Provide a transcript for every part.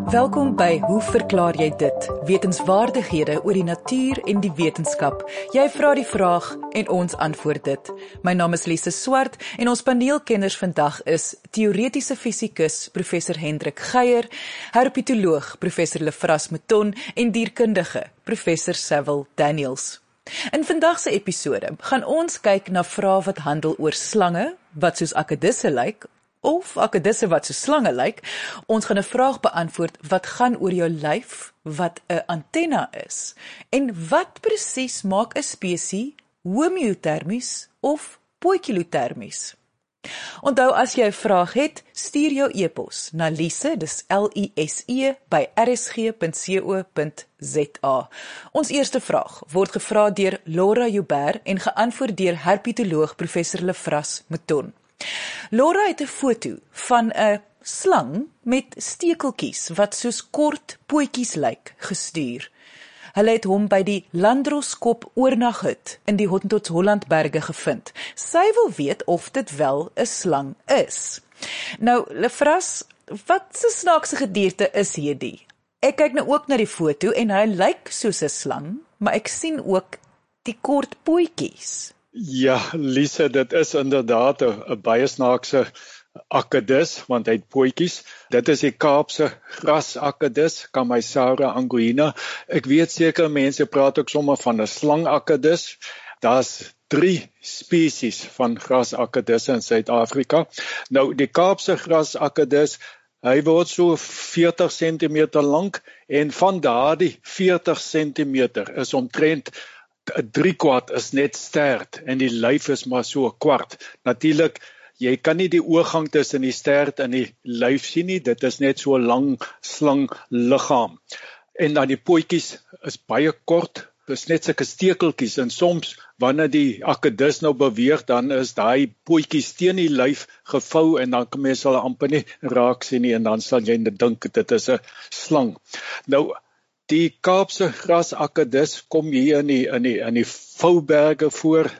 Welkom by Hoe verklaar jy dit? Wetenskapwaardighede oor die natuur en die wetenskap. Jy vra die vraag en ons antwoord dit. My naam is Lise Swart en ons paneelkenners vandag is teoretiese fisikus professor Hendrik Geier, herpetoloog professor Lefras Mouton en dierkundige professor Sewil Daniels. In vandag se episode gaan ons kyk na vrae wat handel oor slange, wat soos akedisse lyk, of akedisse wat so slange lyk. Ons gaan 'n vraag beantwoord wat gaan oor jou lyf wat 'n antenna is. En wat presies maak 'n spesies homeotermies of poikilotermies? Onthou, as jy 'n vraag het, stuur jou e-pos na Lise, dis Lise by rsg.co.za. Ons eerste vraag word gevra deur Laura Joubert en geantwoord deur herpetoloog professor Lefras Mouton. Laura het 'n foto van 'n slang met stekeltjies wat soos kort pootjies lyk gestuur. Hulle het hom by die Landroskop oornaghut in die Hottentots-Hollandberge gevind. Sy wil weet of dit wel 'n slang is. Nou, Lefras, wat se snaakse gedierte is hierdie? Ek kyk nou ook na die foto en hy lyk soos 'n slang, maar ek sien ook die kort pootjies. Ja, Lise, dit is inderdaad 'n baie snaakse akedus, want hy het pootjies. Dit is die Kaapse grasakedus, Chamaesaura anguina. Ek weet seker mense praat ook sommer van 'n slangakedus. Daar's 3 spesies van grasakedisse in Suid-Afrika. Nou, die Kaapse grasakedus, hy word so 40 cm lank en van daardie 40 cm is omtrent 3/4 is net stert en die lyf is maar so 1/4. Natuurlik, jy kan nie die oorgang tussen die stert en die lyf sien nie, dit is net so 'n lang slang liggaam. En dan die pootjies is baie kort, dis net sulke stekeltjies en soms wanneer die akedus nou beweeg, dan is daai pootjies teen die lyf gevou en dan kan mens hulle amper nie raak sien nie en dan sal jy dink dit is 'n slang. Nou, die Kaapse grasakedus kom hier in die Vouberge voor,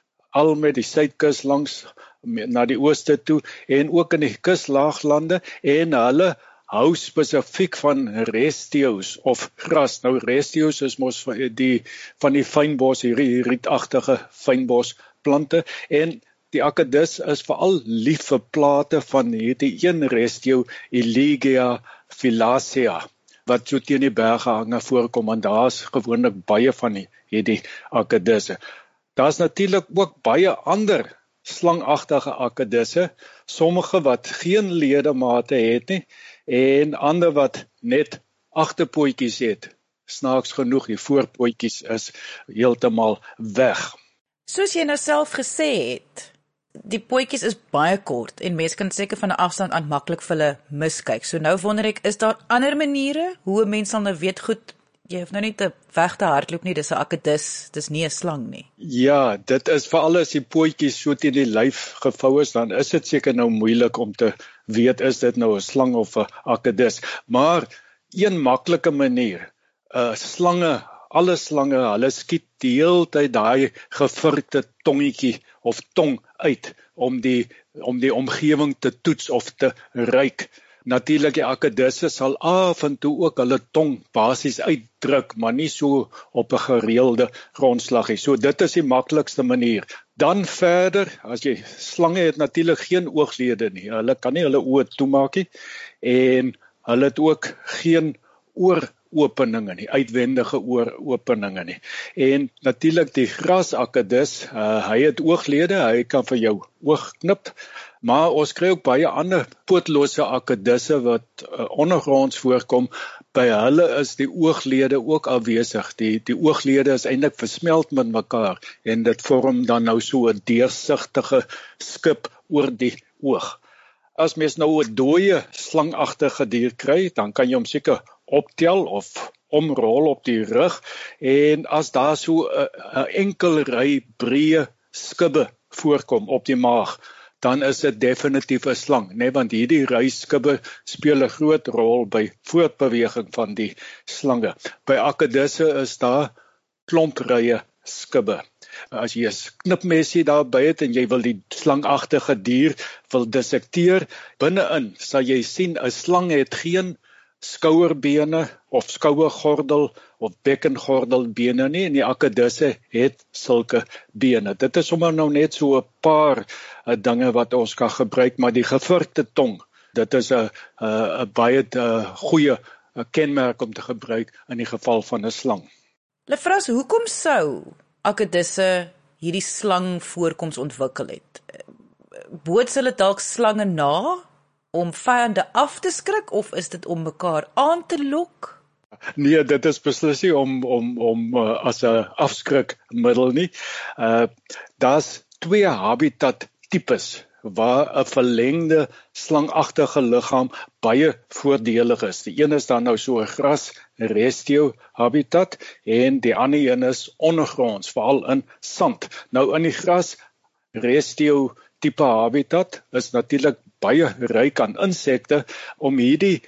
al met die suidkus langs na die ooste toe en ook in die kuslaaglande, en hulle hou spesifiek van restio's of gras. Nou, restio's is mos van die fynbos, hierdie rietagtige fynbosplante, en die akedus is veral lief vir plate van hierdie een restio, Elegia filacea, wat so teen die berge hange voorkom, en daar's gewoonlik baie van hierdie akedisse. Daar's natuurlik ook baie ander slangagtige akedisse, sommige wat geen ledemate het nie, en ander wat net agterpootjies het. Snaaks genoeg, die voorpootjies is heeltemal weg. Soos jy nou self gesê het, die pootjies is baie kort en mense kan seker van 'n afstand aan maklik vir hulle miskyk. So nou wonder ek, is daar ander maniere hoe 'n mens sal nou weet, goed, jy hoef nou nie weg te hardloop nie, dis 'n akedus, dis nie 'n slang nie. Ja, dit is veral as die pootjies so teen die lyf gevou is, dan is dit seker nou moeilik om te weet, is dit nou 'n slang of 'n akedus. Maar een maklike manier, slange, alle slange, hulle skiet die hele tyd daai gevurkte tongetjie of tong uit om die omgewing te toets of te ruik. Natuurlik, die akedisse sal af en toe ook hulle tong basies uitdruk, maar nie so op 'n gereelde grondslag nie. So dit is die maklikste manier. Dan verder, as jy slange het natuurlik geen ooglede nie. Hulle kan nie hulle oë toemaak nie en hulle het ook geen ooropeninge nie, uitwendige ooropeninge nie. En natuurlik die grasakedus, hy het ooglede, hy kan vir jou oog knip, maar ons kry ook baie ander pootlose akedisse wat ondergronds voorkom. By hulle is die ooglede ook afwesig. Die ooglede is eintlik versmelt met mekaar en dit vorm dan nou so 'n deursigtige skip oor die oog. As mens nou 'n dooie slangagtige dier kry, dan kan jy hom seker optel of omrol op die rug, en as daar so 'n enkel ry breë skubbe voorkom op die maag, dan is dit definitief 'n slang, nee, want hierdie ryskubbe speel 'n groot rol by voortbeweging van die slange. By akedisse is daar klomprye skubbe. As jy 'n knipmesie daarby het en jy wil die slangagtige dier wil dissekteer, binne-in sal jy sien 'n slang het geen skouerbene of skouergordel of bekkengordelbene nie, en die akedisse het sulke bene. Dit is sommer nou net so 'n paar dinge wat ons kan gebruik, maar die gewurkte tong, dit is 'n baie goeie kenmerk om te gebruik in die geval van 'n slang. Lefras, hoekom sou akedisse hierdie slangvoorkoms ontwikkel het? Boots hulle dalk slange na om vyande af te skrik, of is dit om mekaar aan te lok? Nee, dit is beslis nie om as 'n afskrikmiddel nie. Daar's 2 habitattipes waar 'n verlengde slangagtige liggaam baie voordelig is. Die een is dan nou so 'n gras-restio habitat en die ander een is ondergronds, veral in sand. Nou in die gras-restio tipe habitat is natuurlik baie ryk aan insekte. Om hierdie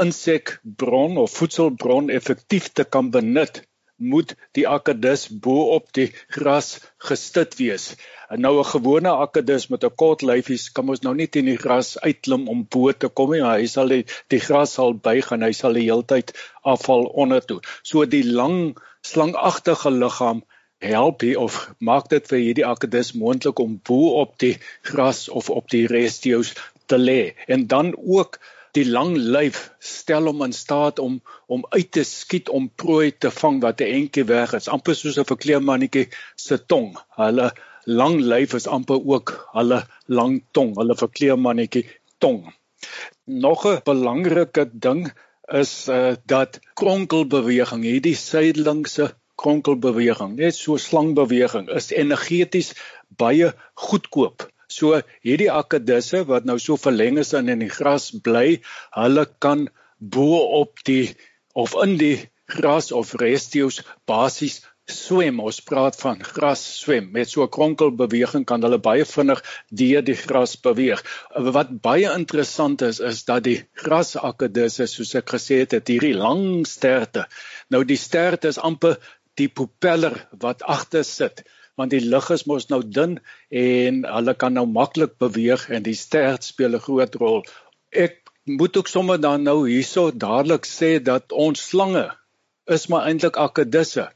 insekbron of voedselbron effektief te kan benut, moet die akedus bo op die gras gestit wees. En nou 'n gewone akedus met 'n kort lyfies kan ons nou nie teen die gras uitklim om bo te kom nie. Hy sal die gras sal buig en hy sal die heeltyd afval onder toe. So die lang slangagtige liggaam help hier of maak dit vir hierdie akedus moontlik om bo op die gras of op die restio's te lê. En dan ook die lang lyf stel hom in staat om uit te skiet om prooi te vang wat 'n entjie weg is. Amper soos 'n verkleermannetjie se tong. Hulle lang lyf is amper ook hulle lang tong, hulle verkleermannetjie tong. Nog 'n belangrike ding is dat kronkelbeweging, hierdie sydelingse kronkelbeweging, net so slangbeweging, is energeties baie goedkoop. So hierdie akedisse wat nou so verleng is en in die gras bly, hulle kan bo op die of in die gras of restio's basies swem. Ons praat van gras swem. Met so 'n kronkelbeweging kan hulle baie vinnig deur die gras beweeg. Wat baie interessant is dat die grasakedisse, soos ek gesê het, hierdie lang sterte. Nou die sterte is amper die propeller wat agter sit, want die lug is mos nou dun en hulle kan nou maklik beweeg en die stert speel 'n groot rol. Ek moet ook sommer dan nou hierso dadelik sê dat ons slange is maar eintlik akedisse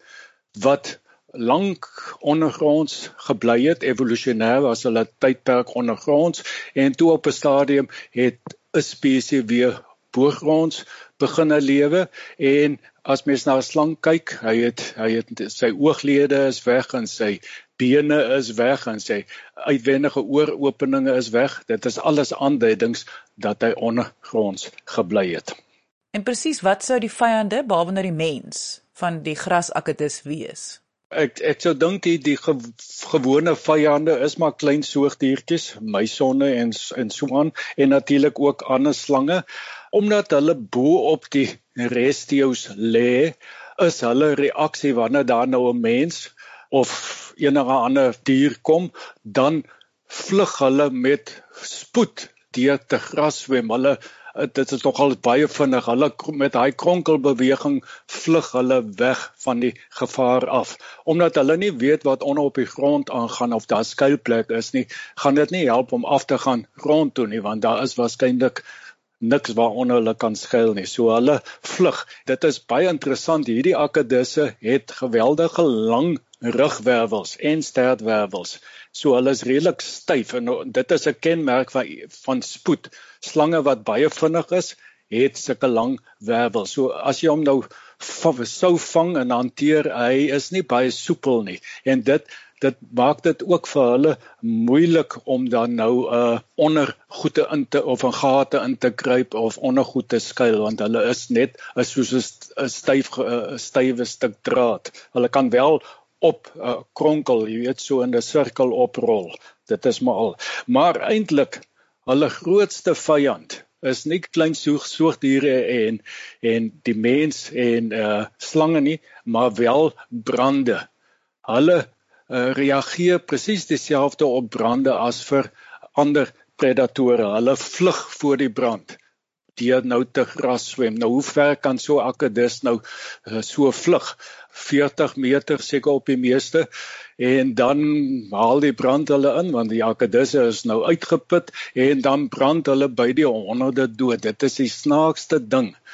wat lank ondergronds gebly het, evolusionêr was hulle tydperk ondergronds en toe op 'n stadium het 'n spesies weer boogronds beginne lewe en as mens na 'n slang kyk, hy het sy ooglede is weg en sy bene is weg en sy uitwendige ooropeninge is weg. Dit is alles aanduidings dat hy ondergronds gebly het. En presies wat sou die vyande, behalwe nou die mens, van die grasakedus wees? Ek sou dink die gewone vyande is maar klein soogdiertjies, muisonne en so aan, en natuurlik ook ander slange. Omdat hulle bo op die restio's lê, is hulle reaksie wanneer daar nou 'n mens of enige ander dier kom, dan vlug hulle met spoed deur te gras swem. Dit is nogal baie vinnig. Hulle met daai kronkelbeweging vlug hulle weg van die gevaar af. Omdat hulle nie weet wat onder op die grond aangaan of daar skuilplek is nie, gaan dit nie help om af te gaan grond toe nie, want daar is waarskynlik niks waaronder hulle kan skuil nie. So hulle vlug. Dit is baie interessant. Hierdie akedisse het geweldige lang rugwervels en stertwervels. So hulle is redelik styf en dit is 'n kenmerk van spoed. Slange wat baie vinnig is, het sulke lang wervels. So as jy hom nou sou vang en hanteer, hy is nie baie soepel nie. En dit maak dit ook vir hulle moeilik om dan nou onder goede of 'n gate in te kruip of onder goed te skuil, want hulle is net soos 'n stywe stuk draad. Hulle kan wel op kronkel, jy weet, so in 'n sirkel oprol. Dit is maar al. Maar eintlik hulle grootste vyand is nie klein soogdiere en die mens en slange nie, maar wel brande. Hulle reageer presies dieselfde op brande as vir ander predatore. Hulle vlug voor die brand deur nou te gras swem. Nou hoe ver kan so 'n akedus nou so vlug? 40 meter seker op die meeste, en dan haal die brand hulle in, want die akedisse is nou uitgeput, en dan brand hulle by die honderde dood. Dit is die snaakste ding.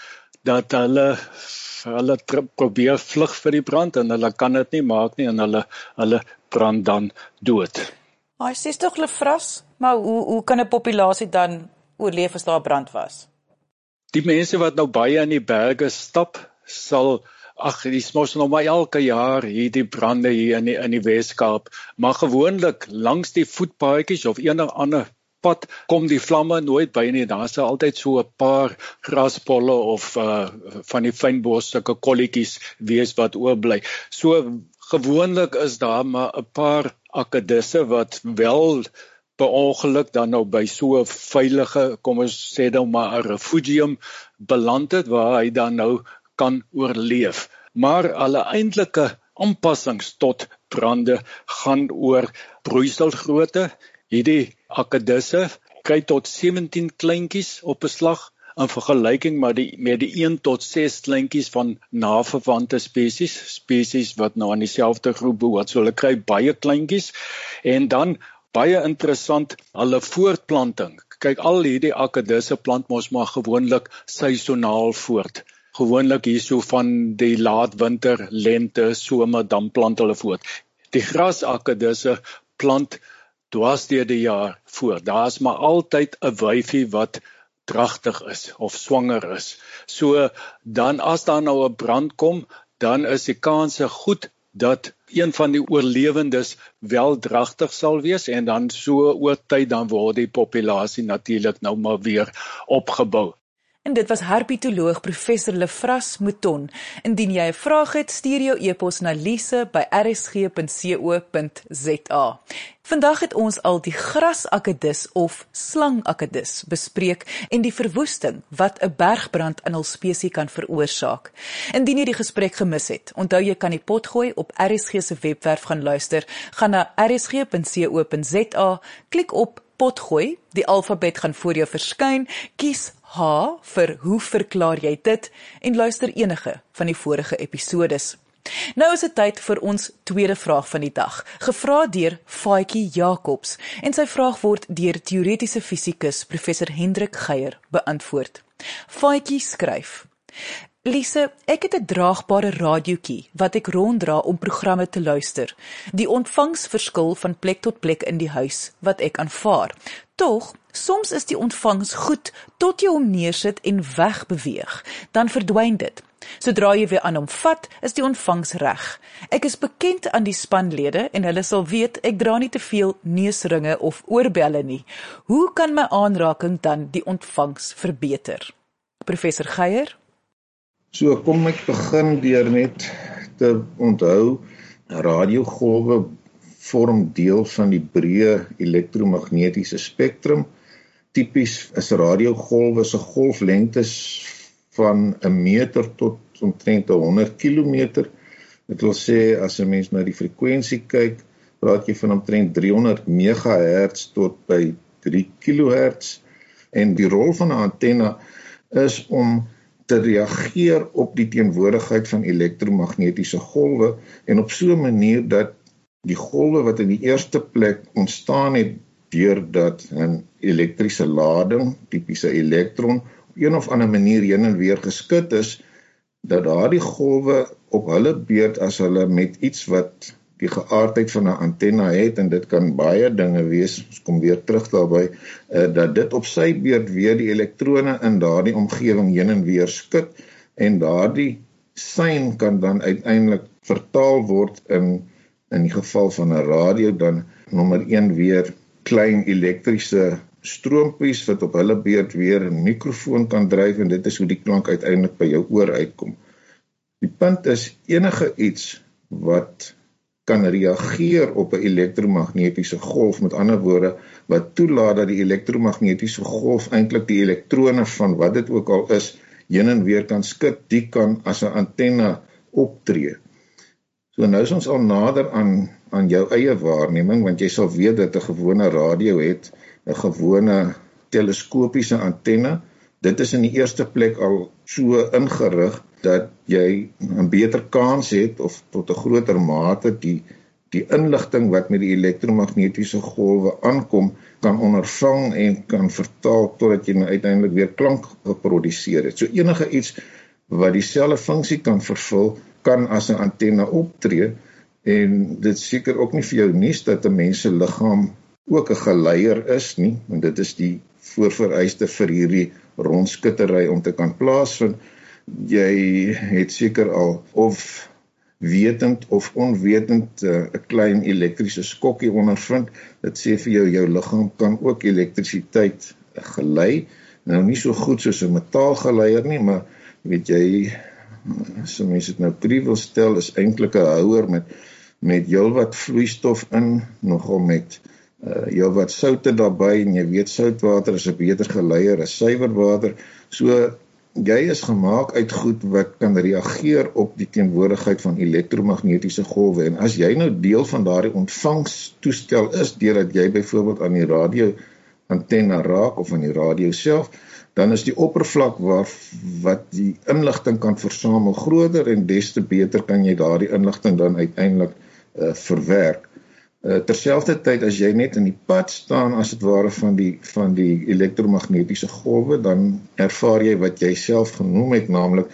dat hulle probeer vlug vir die brand en hulle kan dit nie maak nie en hulle brand dan dood. Maar hy sê tog hulle vras, maar hoe kan 'n populasie dan oorleef as daar 'n brand was? Die mense wat nou baie in die berge stap, sal dis mos nou maar elke jaar hierdie brande hier in die Weskaap, maar gewoonlik langs die voetpaadjies of enige ander pad kom die vlamme nooit by nie. Daar is altyd so 'n paar grasbolle of van die fynbosstukke kolletjies wees wat oorbly. So gewoonlik is daar maar 'n paar akkedisse wat wel per ongeluk dan nou by so 'n veilige, kom ons sê nou maar 'n refugium beland het waar hy dan nou kan oorleef. Maar alle eintlike aanpassings tot brande gaan oor broeiselgrootte. Hierdie akkedisse kry tot 17 kleintjies op 'n slag in vergelyking met die 1 tot 6 kleintjies van naverwante spesies wat nou aan dieselfde groep behoort. So hulle kry baie kleintjies en dan baie interessant, hulle voortplanting. Kyk, al hierdie akkedisse plant mos maar gewoonlik seisonaal voort. Gewoonlik hierso van die laat winter, lente, somer, dan plant hulle voort. Die grasakkedisse plant dwars deur die jaar voort. Daar is maar altyd 'n wyfie wat dragtig is of swanger is. So dan as daar nou 'n brand kom, dan is die kanse goed dat een van die oorlewendes wel dragtig sal wees en dan so oor tyd dan word die populasie natuurlik nou maar weer opgebou. En dit was herpetoloog professor Lefras Mouton. Indien jy 'n vraag het, stuur jou e-pos na lise@rsg.co.za. Vandag het ons al die grasakkedis of slangakkedis bespreek en die verwoesting wat 'n bergbrand in hul spesies kan veroorsaak. Indien jy die gesprek gemis het, onthou jy kan die pot gooi op RSG se webwerf gaan luister. Gaan na rsg.co.za, klik op potgooi, die alfabet gaan voor jou verskyn, kies H vir hoe verklaar jy dit en luister enige van die vorige episodes. Nou is dit tyd vir ons tweede vraag van die dag, gevra deur Faitjie Jacobs en sy vraag word deur teoretiese fisikus professor Hendrik Geier beantwoord. Faitjie skryf: Lise, ek het 'n draagbare radiootjie wat ek ronddra om programme te luister. Die ontvangs verskil van plek tot plek in die huis wat ek aanvaar. Tog, soms is die ontvangs goed tot jy hom neersit en wegbeweeg, dan verdwyn dit. Sodra jy weer aan hom vat, is die ontvangs reg. Ek is bekend aan die spanlede en hulle sal weet ek dra nie te veel neusringe of oorbelle nie. Hoe kan my aanraking dan die ontvangs verbeter? Professor Geier? So kom ek begin deur net te onthou, radiogolwe vorm deel van die breë elektromagnetiese spektrum. Tipies is radiogolwe se golflengtes van 1 meter tot omtrent 100 kilometer. Dit wil sê, as 'n mens na die frekwensie kyk, praat jy van omtrent 300 megahertz tot by 3 kilohertz. En die rol van 'n antenna is om te reageer op die teenwoordigheid van elektromagnetiese golwe en op so 'n manier dat die golwe wat in die eerste plek ontstaan het deurdat 'n elektriese lading, tipiese elektron, op een of ander manier heen en weer geskit is, dat daardie golwe op hulle beurt as hulle met iets wat die geaardheid van 'n antenna het, en dit kan baie dinge wees, ons kom weer terug daarby, dat dit op sy beurt weer die elektrone in daardie omgewing heen en weer skud, en daardie sein kan dan uiteindelik vertaal word in die geval van 'n radio, dan nommer 1 weer klein elektriese stroompies wat op hulle beurt weer 'n mikrofoon kan dryf, en dit is hoe die klank uiteindelik by jou oor uitkom. Die punt is, enige iets wat kan reageer op 'n elektromagnetiese golf, met ander woorde, wat toelaat dat die elektromagnetiese golf eintlik die elektrone van wat dit ook al is, heen en weer kan skud, die kan as 'n antenna optree. So nou is ons al nader aan jou eie waarneming, want jy sal weet dat 'n gewone radio het 'n gewone teleskopiese antenna. Dit is in die eerste plek al so ingerig dat jy 'n beter kans het, of tot 'n groter mate die inligting wat met die elektromagnetiese golwe aankom, kan ondervang en kan vertaal totdat jy nou uiteindelik weer klank geproduseer het. So enige iets wat dieselfde funksie kan vervul, kan as 'n antenne optree. En dit is seker ook nie vir jou nuus dat 'n mens se liggaam ook 'n geleier is nie, want dit is die voorvereiste vir hierdie rondskittery om te kan plaasvind. Jy het seker al of wetend of onwetend 'n klein elektriese skokkie ondervind. Dit sê vir jou liggaam kan ook elektrisiteit gelei. Nou nie so goed soos 'n metaalgeleier nie, maar weet jy, as mense dit nou prie wil stel, is eintlik 'n houer met heelwat vloeistof in, nogal met heelwat soutte daarbey, en jy weet soutwater is 'n beter geleier as suiwer water. So jy is gemaak uit goed wat kan reageer op die teenwoordigheid van elektromagnetiese golwe. En as jy nou deel van daardie ontvangstoestel is, deurdat jy byvoorbeeld aan die radio antenne raak of aan die radio self, dan is die oppervlak wat die inligting kan versamel groter, en des te beter kan jy daardie inligting dan uiteindelik verwerk. Terselfdertyd, as jy net in die pad staan as het ware van die elektromagnetiese golwe, dan ervaar jy wat jy self genoem het, naamlik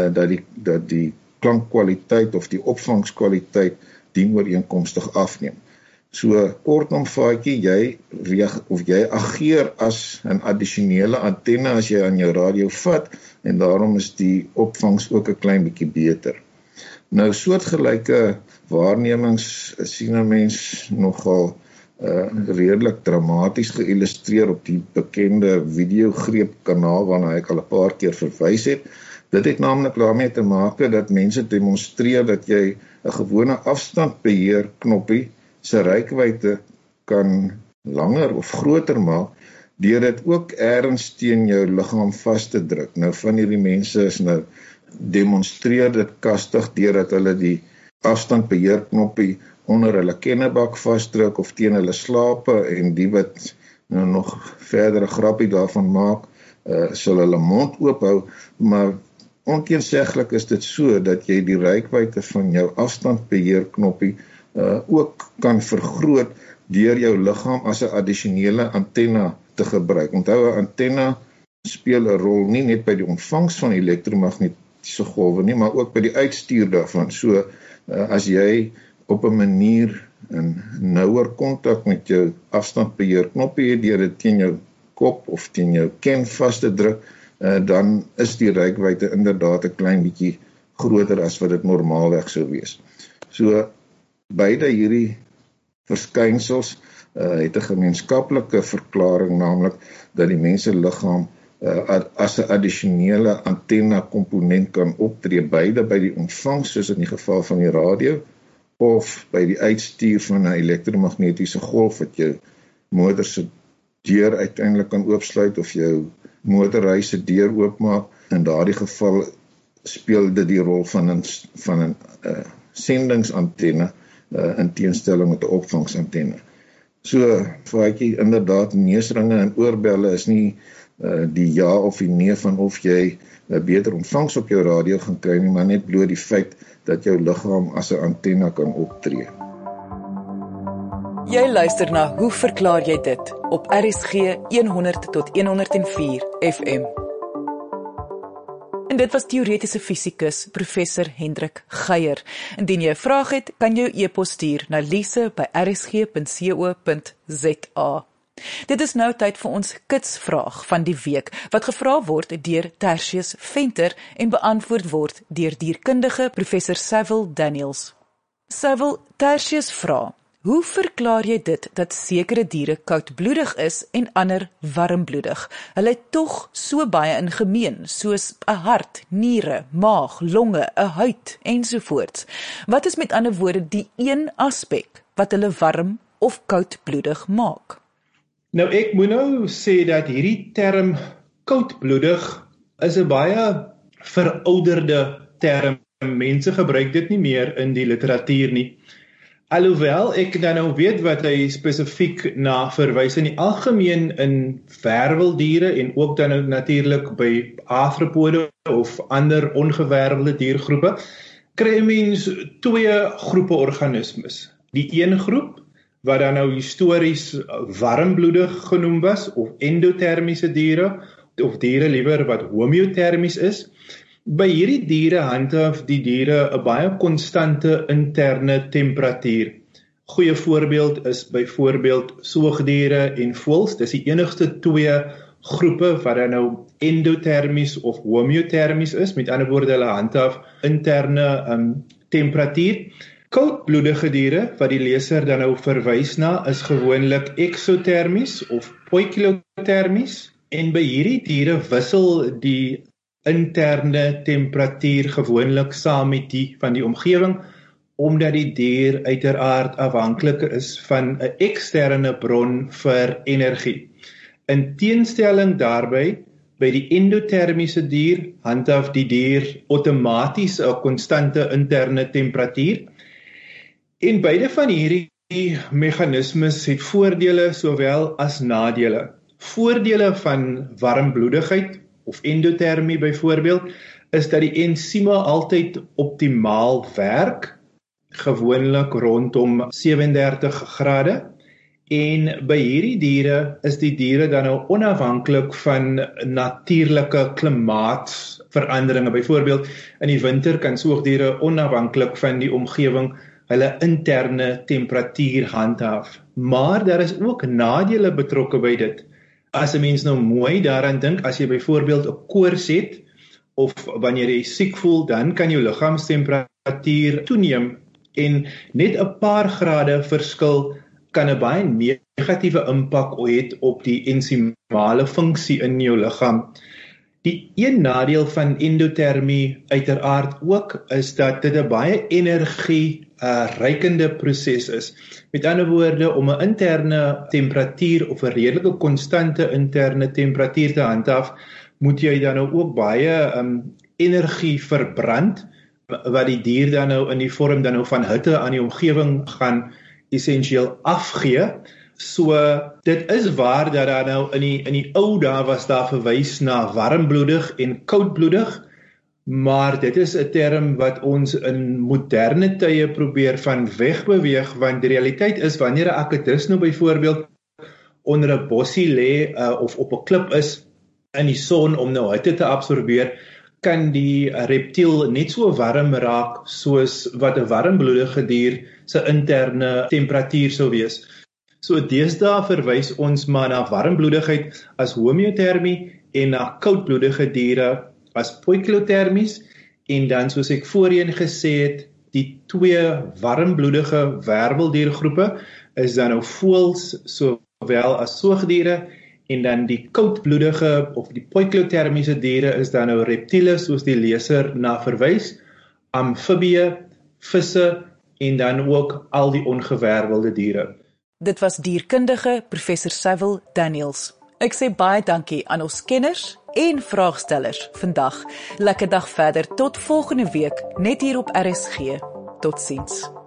dat die klankkwaliteit of die opvangskwaliteit dienooreenkomstig afneem. So kortom vaatjie, jy ageer as 'n addisionele antenne as jy aan jou radio vat, en daarom is die opvangs ook 'n klein bietjie beter. Nou soortgelyke waarnemings sien 'n mens nogal redelik dramaties geïllustreer op die bekende videogreepkanaal waarna ek al 'n paar keer verwys het. Dit het naamlik daarmee te maak dat mense demonstreer dat jy 'n gewone afstandbeheer knoppie se reikwyte kan langer of groter maak deur dit ook ergens teen jou liggaam vas te druk. Nou van hierdie mense is nou demonstreer dit kastig deurdat hulle die afstandbeheerknoppie onder hulle kennebak vasdruk of teen hulle slape, en die wat nou nog verdere grappie daarvan maak, sal hulle mond oophou, maar onteenseglik is dit so dat jy die reikwyte van jou afstandbeheerknoppie ook kan vergroot deur jou liggaam as 'n addisionele antenne te gebruik. Onthou, 'n antenne speel 'n rol nie net by die ontvangs van elektromagnetiese golwe nie, maar ook by die uitstuur daarvan. So as jy op 'n manier 'n nouer kontak met jou afstandbeheerknoppie het deur dit teen jou kop of teen jou ken vas te druk, dan is die reikwyte inderdaad 'n klein bietjie groter as wat dit normaalweg sou wees. So beide hierdie verskynsels het 'n gemeenskaplike verklaring, naamlik dat die mens se liggaam as 'n addisionele antenne komponent kan optree, beide by die ontvangs, soos in die geval van die radio, of by die uitstuur van 'n elektromagnetiese golf wat jou motor se deur uiteindelik kan oopsluit of jou motorhuis se deur oopmaak. In daardie geval speel dit die rol van 'n sendingsantenne in teenstelling met 'n opvangsantenne. So, vaatjie, inderdaad, neusringe en oorbelle is nie die ja of die nee van of jy beter ontvangs op jou radio gaan kry nie, maar net bloot die feit dat jou liggaam as 'n antenne kan optree. Jy luister na Hoe verklaar jy dit? Op RSG 100 tot 104 FM. En dit was teoretiese fisikus professor Hendrik Geier. Indien jy 'n vraag het, kan jy e-pos stuur na lise@rsg.co.za. Dit is nou tyd vir ons kitsvraag van die week, wat gevra word deur Tertius Venter en beantwoord word deur dierkundige professor Saville Daniels. Saville, Tertius vra: hoe verklaar jy dit dat sekere diere koudbloedig is en ander warmbloedig? Hulle het tog so baie in gemeen, soos 'n hart, niere, maag, longe, 'n huid ensovoorts. Wat is met ander woorde die een aspek wat hulle warm of koudbloedig maak? Nou ek moet nou sê dat hierdie term koudbloedig is 'n baie verouderde term. Mense gebruik dit nie meer in die literatuur nie. Alhoewel ek dan nou weet wat hy spesifiek na verwys in die algemeen in werweldiere en ook dan nou natuurlik by arthropode of ander ongewervelde diergroepe, kry mens twee groepe organismes. Die een groep wat dan nou histories warmbloedig genoem was, of endotermiese diere, of diere liewer wat homeotermies is. By hierdie diere handhaaf die diere 'n baie konstante interne temperatuur. Goeie voorbeeld is byvoorbeeld soogdiere en voëls. Dis die enigste twee groepe wat dan nou endotermies of homeotermies is. Met ander woorde, hulle handhaaf interne temperatuur. Koudbloedige diere, wat die leser dan nou verwys na, is gewoonlik eksotermies of poikilotermies. En by hierdie diere wissel die interne temperatuur gewoonlik saam met die van die omgewing, omdat die dier uiteraard afhanklik is van 'n eksterne bron vir energie. In teenstelling daarby, by die endotermiese dier handhaaf die dier outomaties 'n konstante interne temperatuur. En beide van hierdie meganismes het voordele sowel as nadele. Voordele van warmbloedigheid of endotermie byvoorbeeld, is dat die ensieme altyd optimaal werk, gewoonlik rondom 37 grade, en by hierdie diere is die diere dan nou onafhanklik van natuurlike klimaatsveranderinge. Byvoorbeeld, in die winter kan soogdiere onafhanklik van die omgewing hulle interne temperatuur handhaaf. Maar daar is ook nadele betrokke by dit. As 'n mens nou mooi daaraan dink, as jy byvoorbeeld 'n koors het, of wanneer jy siek voel, dan kan jou liggaamstemperatuur toeneem, en net 'n paar grade verskil kan 'n baie negatiewe impak hê op die ensimale funksie in jou liggaam. Die een nadeel van endotermie uiteraard ook, is dat dit 'n baie energie-rykende proses is. Met ander woorde, om 'n interne temperatuur of 'n redelike konstante interne temperatuur te handhaaf, moet jy dan nou ook baie energie verbrand, wat die dier dan nou in die vorm dan nou van hitte aan die omgewing gaan essensieel afgee. So, dit is waar dat daar nou in die ou dae was daar verwys na warmbloedig en koudbloedig, maar dit is 'n term wat ons in moderne tye probeer van wegbeweeg, want die realiteit is, wanneer 'n akedus nou byvoorbeeld onder 'n bossie lê of op 'n klip is in die son om nou hitte te absorbeer, kan die reptiel net so warm raak soos wat 'n warmbloedige dier se interne temperatuur sou wees. So deesdae verwys ons maar na warmbloedigheid as homeotermie en na koudbloedige diere as poikilotermies, en dan soos ek voorheen gesê het, die twee warmbloedige werweldiergroepe is dan nou voëls sowel as soogdiere, en dan die koudbloedige of die poikilotermiese diere is dan nou reptiele, soos die leser na verwys, amfibieë, visse en dan ook al die ongewervelde diere. Dit was dierkundige Professor Cyril Daniels. Ek sê baie dankie aan ons kenners en vraagstellers vandag. Lekker dag verder, tot volgende week, net hier op RSG. Totsiens.